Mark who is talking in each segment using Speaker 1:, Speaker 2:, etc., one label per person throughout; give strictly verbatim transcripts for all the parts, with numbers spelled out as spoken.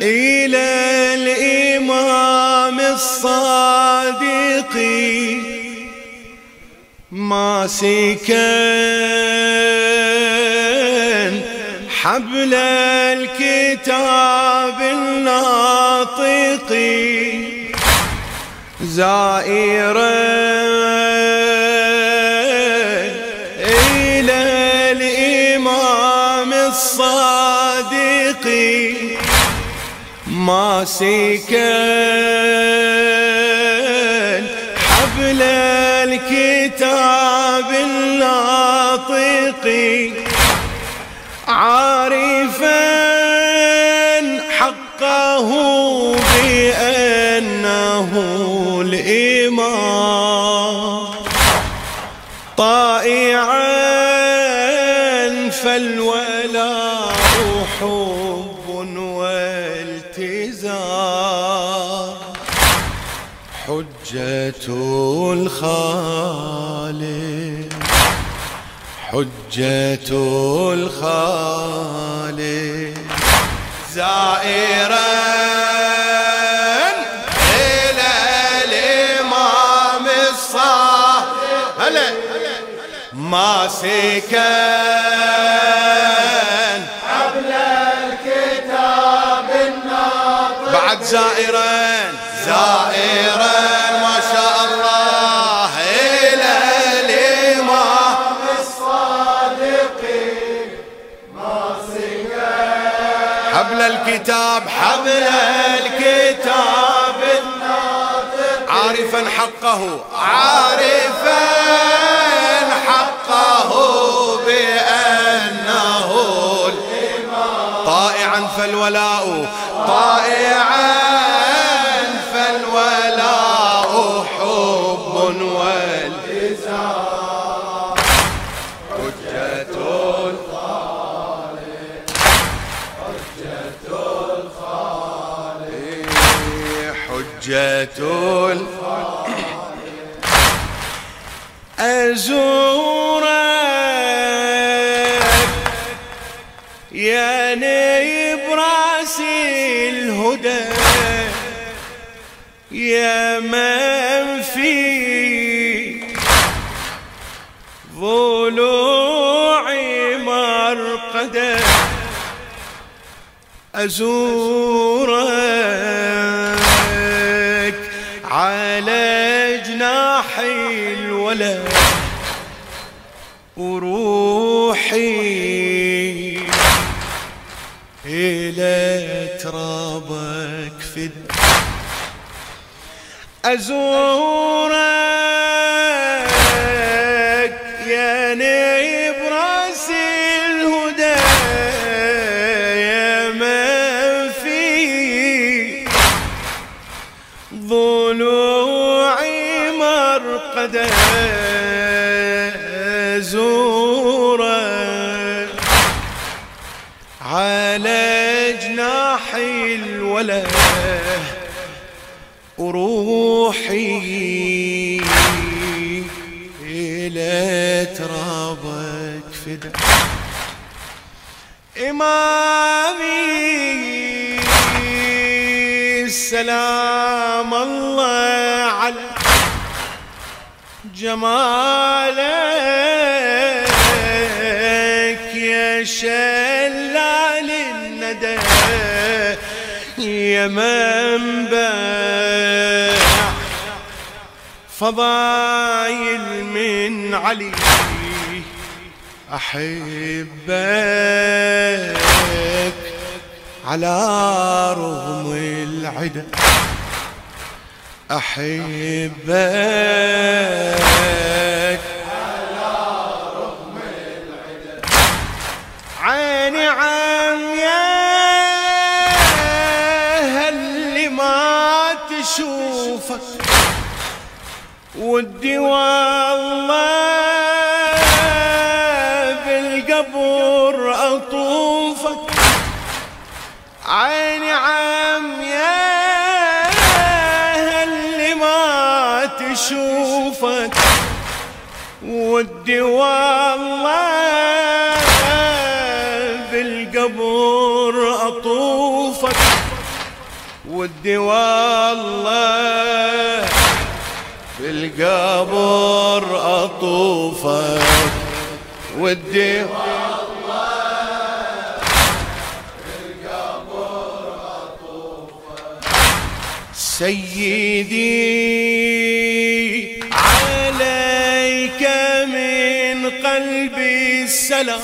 Speaker 1: إلى الإمام الصادق ماسكا حبل الكتاب الناطق زائرا إلى الإمام الصادق ماسكا حبل الكتاب الناطق عارفا حقه بأنه الإمام طائعا فالولاء حب والتزام حجة الخالق حجة الخالق زائرا إلى الإمام الصادق ماسكا
Speaker 2: حبل الكتاب الناطق
Speaker 1: بعد زائرا زائرا ما شاء الله إلى الإمام
Speaker 2: الصادق ماسكا
Speaker 1: حبل الكتاب حبل الكتاب
Speaker 2: الناطق
Speaker 1: عارفا حقه عارفا حقه بأنه الإمام طائعا فالولاء طائعا فالولاء حب والتزام حجة الخالق حجة الخالق حجة الخالق أزورك يا نيب راس الهدى يا من في ضلوعي مرقدة أزورك على جناحي الولا وروحي إلى ترابك فدا أزورك يا نيب راس الهدى يا من في ضلوعي مرقدة أزورك على جناحي الولا وروحي إلى ترابك فدا إمامي سلام الله على جمالك يا شلال الندى يا منبع فضايل من علي أحبك على رغم العدا أحبك
Speaker 2: على رغم العدا
Speaker 1: عيني عم يا اللي ما تشوفك ودي والله بالقبر أطوفك عيني عم يا اللي ما تشوفك ودي والله بالقبر أطوفك ودي والله بالقبر أطوفك، ودي والله بالقبر أطوفك. سيدي عليك من قلبي السلام،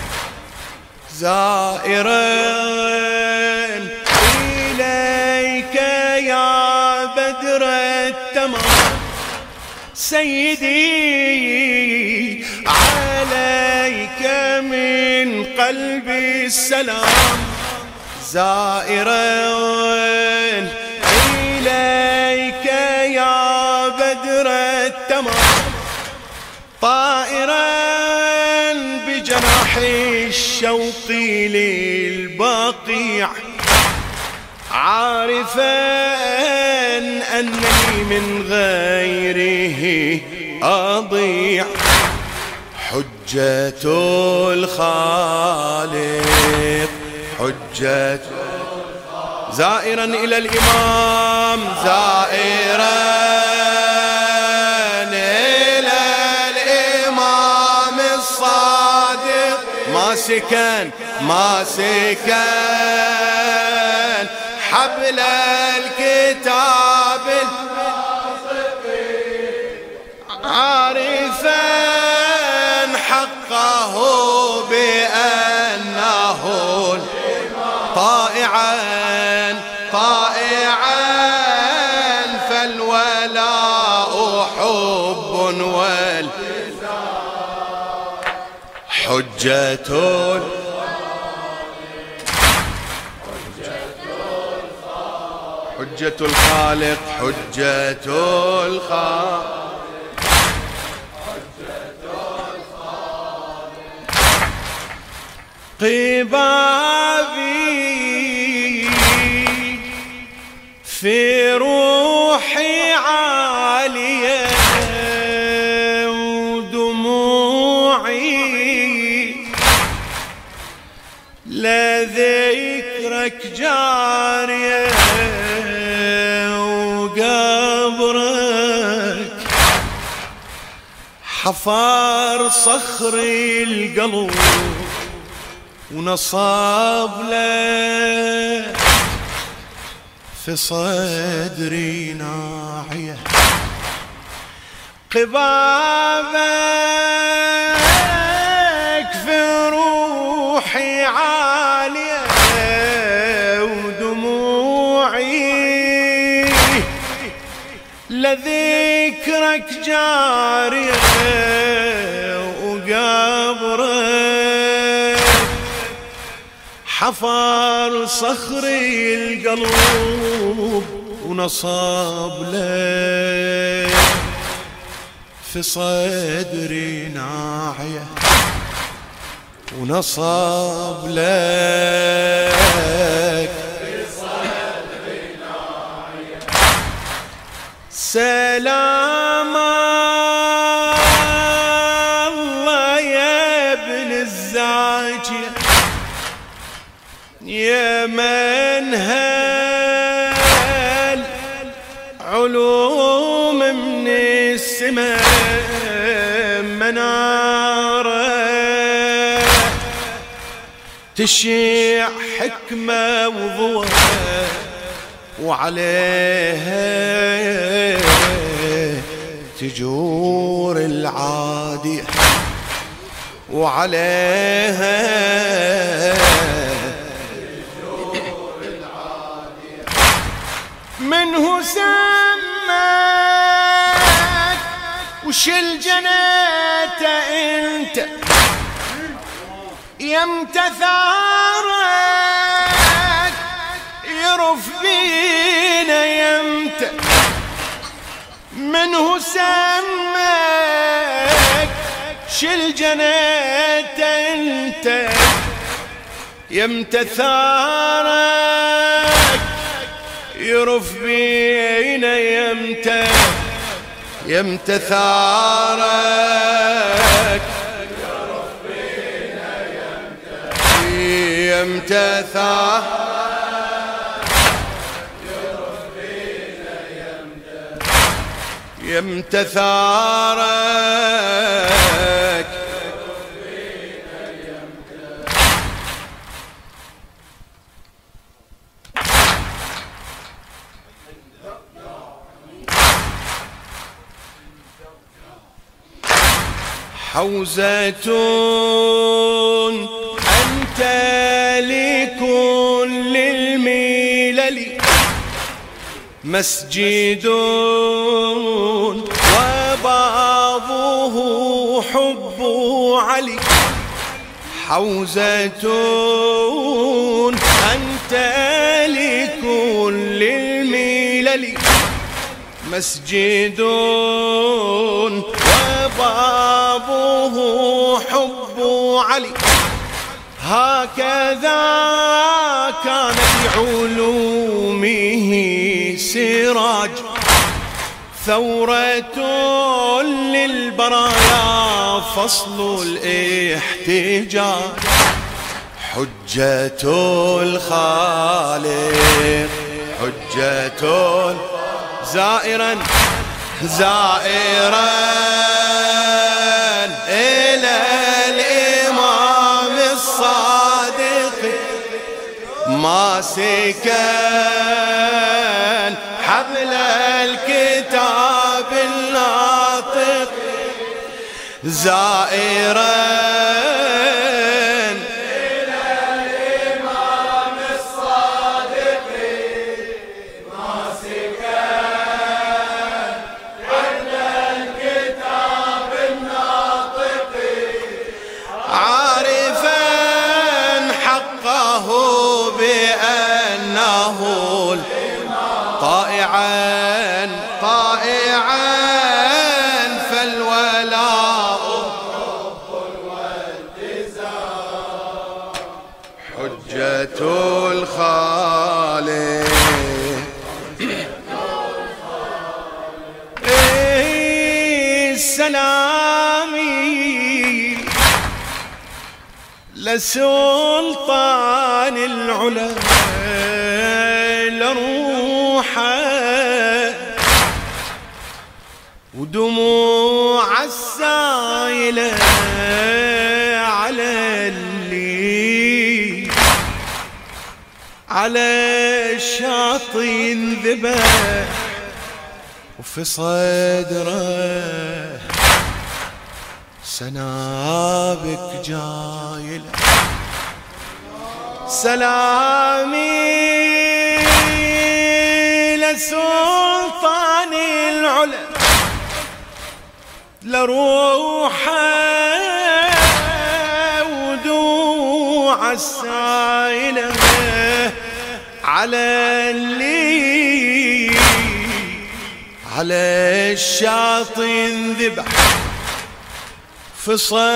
Speaker 1: زائرا إليك يا بدر التمام. سيدي عليك من قلبي السلام، زائرا إليك يا بدر التمام. طائرا بجناح الشوق للبقيع، عارفا أنني من غيره أضيع. حجة الخالق حجة زائرا إلى الإمام، زائرا إلى الإمام الصادق. ما سكن ما سكن حبل الكتاب، عارفا حقه بأنه طائعا طائعا فالولاء حب وال حجة حجة الخالق حجة الخالق. قبابي في روحي عالية، ودموعي لذكرك جارية، وقبرك حفر صخري القلب، ونصاب له في صدري ناعية. قبابك في روحي عالية، ودموعي لذكرك جارية، وقبرك حفر صخري القلب، ونصاب لك في صدري ناعية، ونصاب لك في صدري ناعية. سلام الله يا ابن الزاكية، يا من هال علوم من السماء منارة، تشيع حكمة وضوء، وعليها تجور العادية، وعليها منه سماك وشل جنات انت، يمت ثارك يرف بينا يمت. منه سماك شل جنات انت، يمت ثارك يرف بينا يمت، يمت ثارك يرف بينا يمت، يمت ثارك يمتى ثارك حوزة أنت لكل الملل مسجد وبابه حب علي حوزة أنت لكل الملل مسجد وبابه حب علي هكذا كان في علومه سراج ثورة للبرايا فصل الاحتجاج حجة الخالق حجة زائرا زائرا إلى الإمام الصادق ماسكا حبل الكتاب الناطق زائرا طائعا طائعا فالولاء حجة الخالق سلامي لسلطان العلا لروحه ودموع السائلة على اللي على الشاطئ انذبح وفي صدره سنابك جايلة سلامي لسلطان العلا لروحه ودوع السائلة على اللي على الشاطئ انذبح في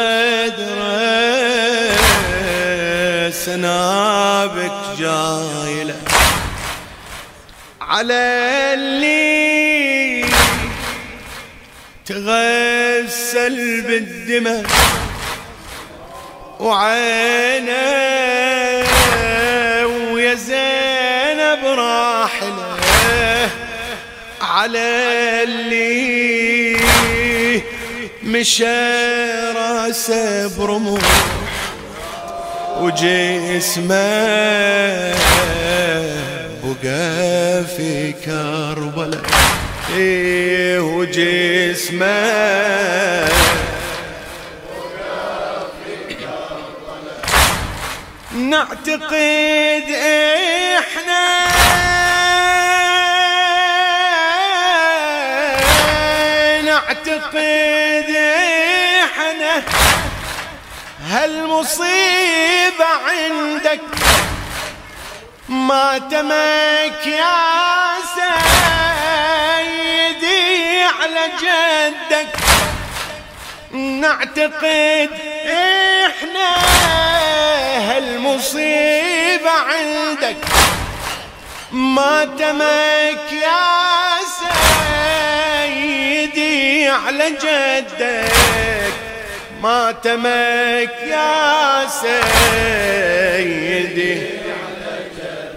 Speaker 1: صدره سنابك جايلة على اللي تغسل بالدماء وعينه ويا زينب راحله على اللي مشى راسه برموح وجسمه بقى في كربلاء ايه وجسمه نعتقد احنا نعتقد احنا هالمصيبة عندك ما تمك يا سيدي على جدك نعتقد احنا هالمصيبة عندك ما تمك يا سيدي على جدك ما تمك يا سيدي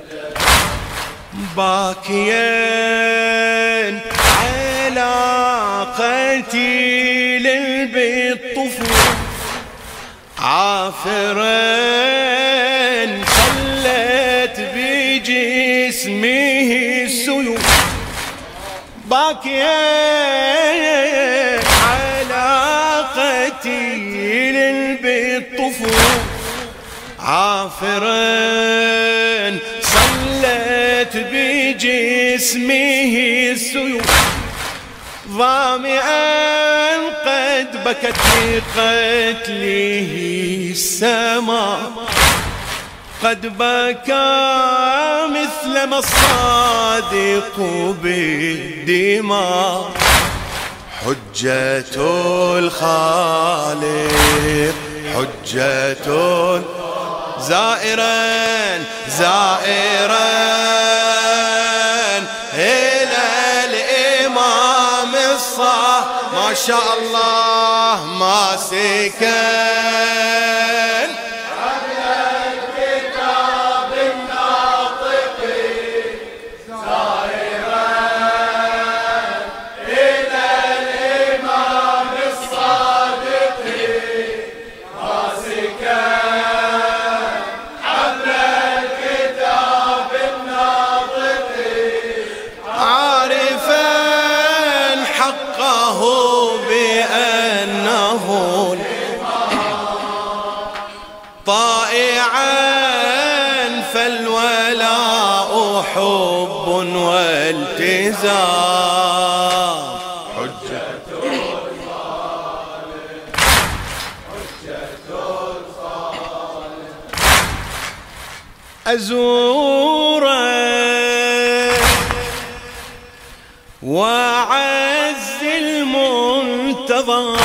Speaker 1: باكيا على قتيل بالطفول عافرا صلت بجسمه السيوف باكيا على قتيل بالطفول عافرا صلت بجسمه السيوف ظامئا قد بكت لقتله السماء قد بكى مثلما الصادق بالدماء حجة الخالق حجة زائرا زائرا إلى الإمام الصالح ما شاء الله ماسكا طائعا فالولاء حب والتزام حجة الخالق حجة الخالق أزورا وعز المنتظر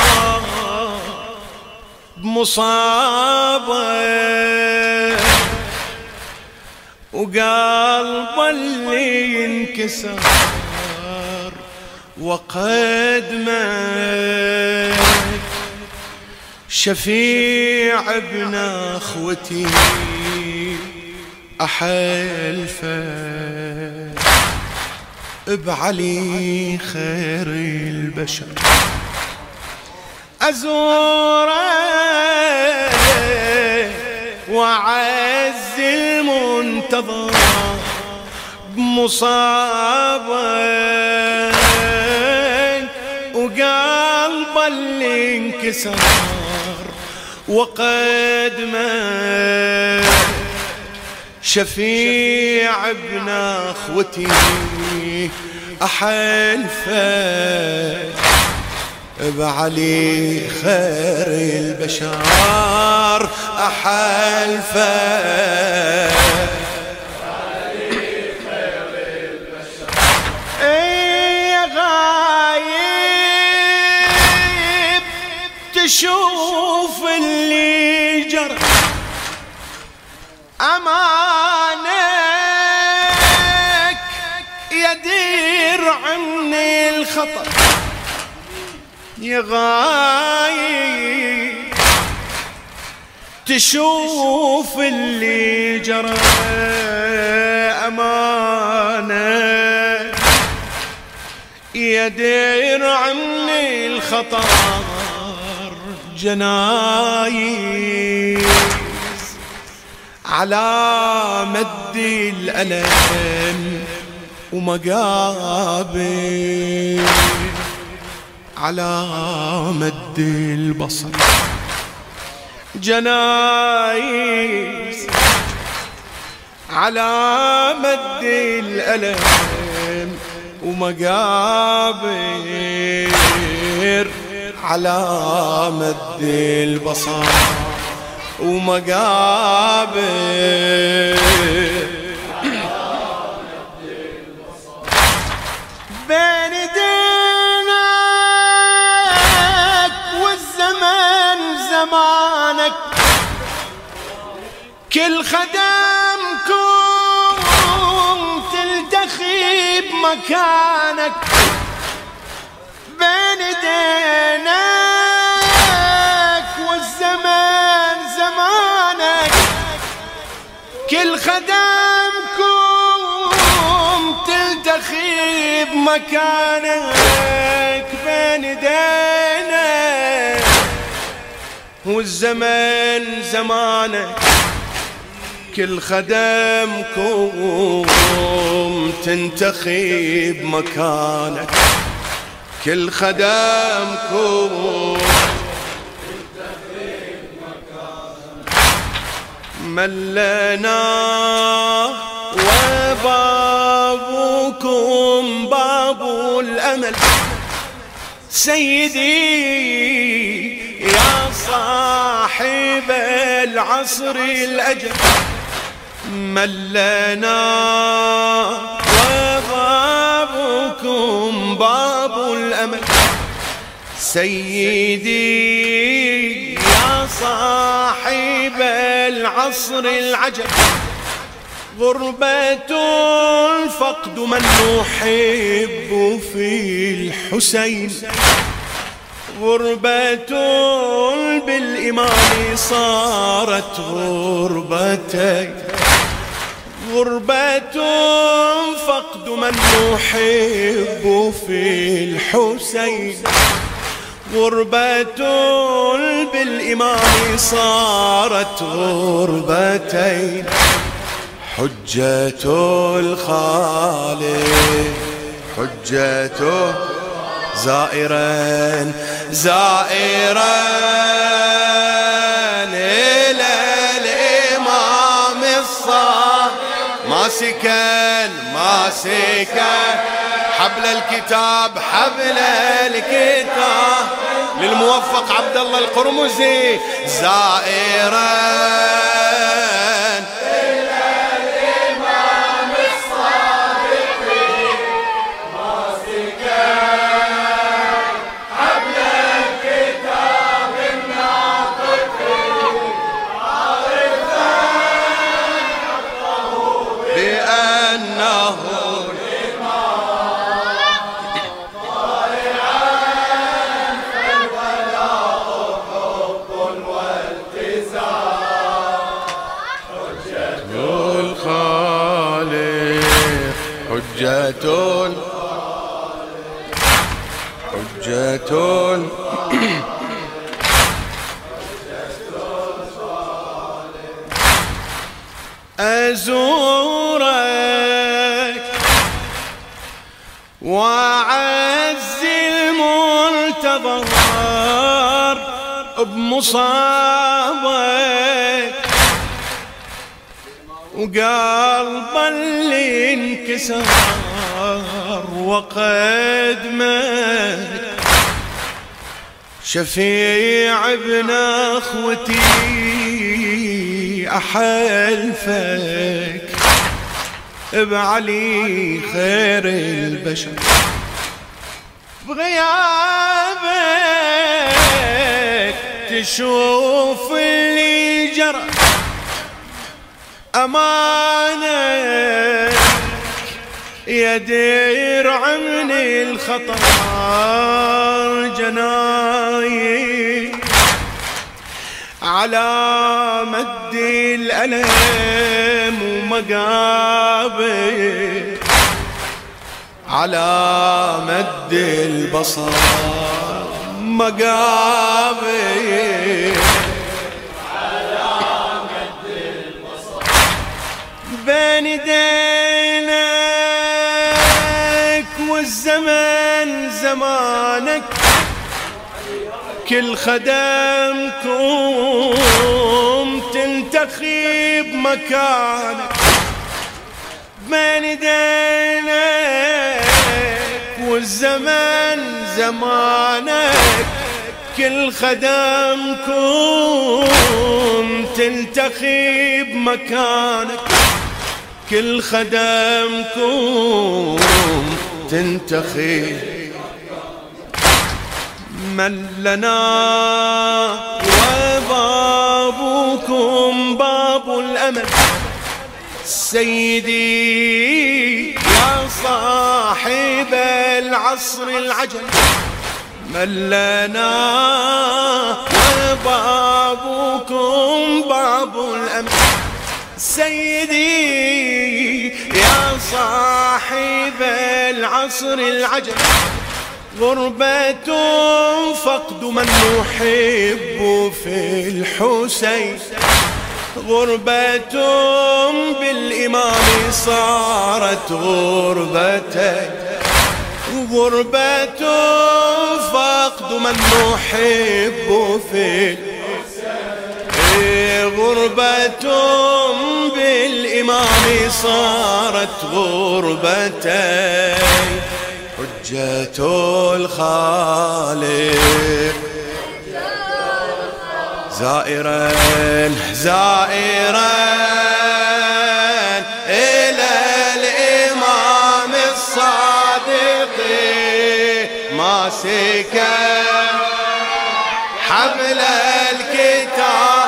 Speaker 1: مصابة وقلب اللي انكسر وقد مات شفيع ابن اخوتي احلفه بعلي خير البشر أزوره وعز المنتظر بمصابة وقلب اللي انكسر وقد مات شفيع ابن اخوتي احلفه بعلي خير البشر أحلفه بعلي خير البشر اي غايب تشوف اللي جرى أمانك يدير عني الخطر يا غايب تشوف اللي جرى أمانة يدير عني الخطر جنايز على مد الألم ومقابل على مد البصر جنايز على مد الألم ومقابر على مد البصر ومقابر بين دينك والزمن زمانك كل خدمكم تلتخي بمكانك بين دينك والزمن زمانك كل خدمكم تلتخي بمكانك بين ايدينا والزمن زمانك، كل خدمكم تنتخب مكانك، كل خدمكم تنتخب مكانك. ملنا وبابكم باب الأمل سيدي يا صاحب العصر الأجل. ملنا وبابكم باب الأمل سيدي يا صاحب العصر العجل. غربة فقد من نحب في الحسين، غربة بالإمام صارت غربتين، غربة فقد من نحب في الحسين، غربة بالإمام صارت غربتين. حجة الخالق حجته زائرا زائرا إلى الإمام الصادق، ماسكا ماسكا حبل الكتاب حبل الكتاب للموفق عبد الله القرمزي زائرا حجة حجة أزورك وأعز المنتظر بمصابك، وقلب اللي انكسر وقدمك شفيع ابن اخوتي احلفك بعلي خير البشر. بغيابك تشوف اللي جرى أمانك يا درع من الخطر جناي على مد الألم ومقابل على مد البصر مقابل بين يدينك والزمن زمانك، كل خدمكم تنتخب مكانك. بين يدينك والزمن زمانك، كل خدمكم تنتخب مكانك، كل خدمكم تنتخب. من لنا وبابكم باب الأمل سيدي يا صاحب العصر العجل. من لنا وبابكم باب الأمل سيدي يا صاحب العصر العجل. غربة فقد من نحب في الحسين، غربة بالإمام صارت غربتين، غربة فقد من نحب في الحسين، غربة بالإمام صارت غربتين. حجة الخالق زائرا زائرا إلى الإمام الصادق ماسكا حبل الكتاب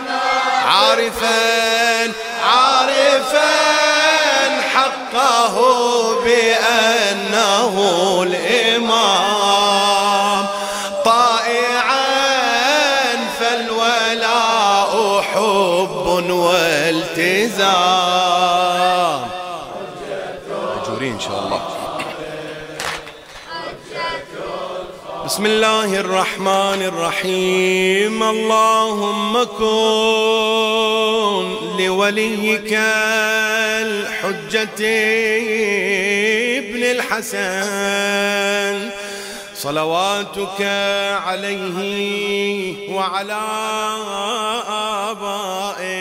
Speaker 1: عارفا عارفا حقه بأنه الإمام، طائعا فالولاء حب والتزام. مأجورين إن شاء الله. بسم الله الرحمن الرحيم. اللهم كن لوليك الحجة ابن الحسن صلواتك عليه وعلى آبائه